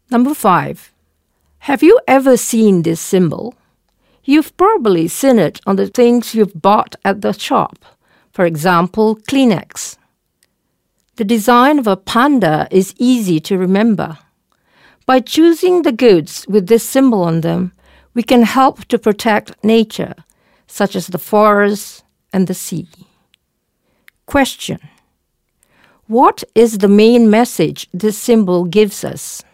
Number 5. Have you ever seen this symbol? You've probably seen it on the things you've bought at the shop. For example, Kleenex. The design of a panda is easy to remember. By choosing the goods with this symbol on them, we can help to protect nature, such as the forests and the sea. Question: what is the main message this symbol gives us?